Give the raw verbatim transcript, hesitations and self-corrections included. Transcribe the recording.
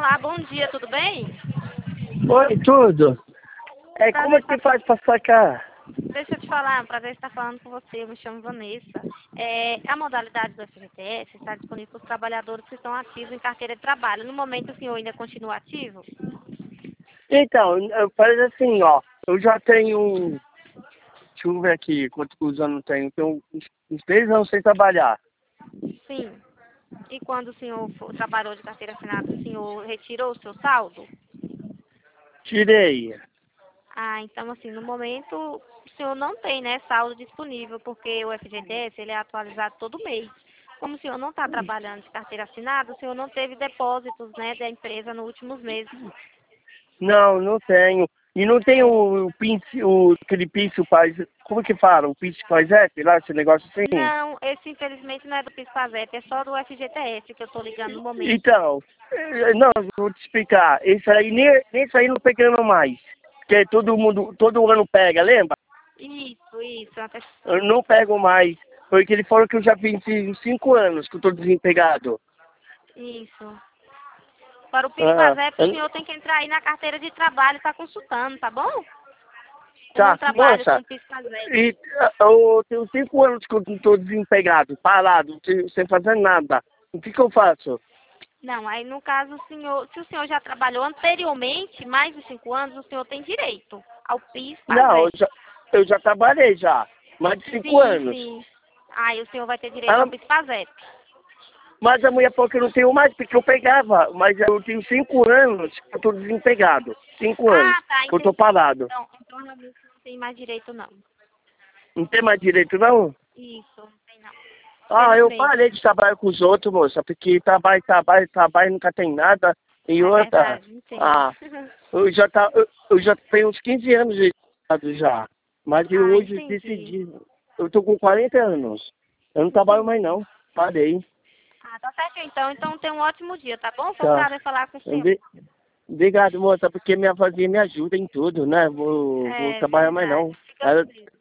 Olá, bom dia, tudo bem? Oi, tudo. É, Prazer como é que estar... faz pra sacar? Deixa eu te falar, é um prazer estar falando com você, eu me chamo Vanessa. É, a modalidade do F G T S está disponível para os trabalhadores que estão ativos em carteira de trabalho. No momento, o senhor ainda continua ativo? Então, eu- parece assim, ó, eu já tenho, um- deixa eu ver aqui quantos anos eu tenho, tenho uns, uns três anos sem trabalhar. Sim. E quando o senhor for- trabalhou de carteira assinada, o senhor retirou o seu saldo? Tirei. Ah, então assim, no momento o senhor não tem, né, saldo disponível, porque o F G T S ele é atualizado todo mês. Como o senhor não está trabalhando de carteira assinada, o senhor não teve depósitos, né, da empresa nos últimos meses. Não, não tenho. E não tem É. o, o pince, o, aquele pince faz, como que fala? O pince faz é, lá, esse negócio assim? Não, esse infelizmente não é do PIS/PASEP, é só do F G T S que eu estou ligando no momento. Então, eh, não, eu vou te explicar. Esse aí, nem, nem isso aí não pegando mais. Porque todo mundo, todo ano pega, lembra? Isso, isso, até Eu não pego mais. Porque ele falou que eu já fiz uns cinco anos que eu tô desempregado. isso. Para o Ah, PIS/PASEP, o eu- senhor tem que entrar aí na carteira de trabalho e estar consultando, tá bom? Eu não tá, trabalho moça, com PIS/PASEP. e, ah, eu tenho cinco anos que eu tô desempregado, parado, sem sem fazer nada. O que que eu faço? Não, aí no caso o senhor, se o senhor já trabalhou anteriormente, mais de cinco anos, o senhor tem direito ao Não, eu PIS/PASEP. já, eu já trabalhei já, mais de cinco Sim, anos. sim. Aí o senhor vai ter direito Ah, ao PIS/PASEP. mas a mulher falou que eu não tenho mais, porque eu pegava, mas eu tenho cinco anos que eu tô desempregado. Cinco anos Ah, tá, que eu tô entendi. parado. Então, então realmente não tem mais direito não. Não tem mais direito, não? Isso, não tem não. Ah, eu Felizmente. parei de trabalhar com os outros, moça, porque trabalho, trabalho, trabalho, nunca tem nada. E É outra, verdade, entendo. ah, eu já, tá, eu, eu já tenho uns quinze anos de idade já. Mas eu Ah, hoje entendi. decidi, eu tô com quarenta anos. Eu não trabalho mais Entendi. não, parei. Ah, tá certo então. Então tenha um ótimo dia, tá bom? Foi um Tá. prazer falar com o senhor. Ende- Obrigado, moça, porque minha vozinha me ajuda em tudo, né? Vou, vou É trabalhar mais verdade. não. Fica Ela, feliz.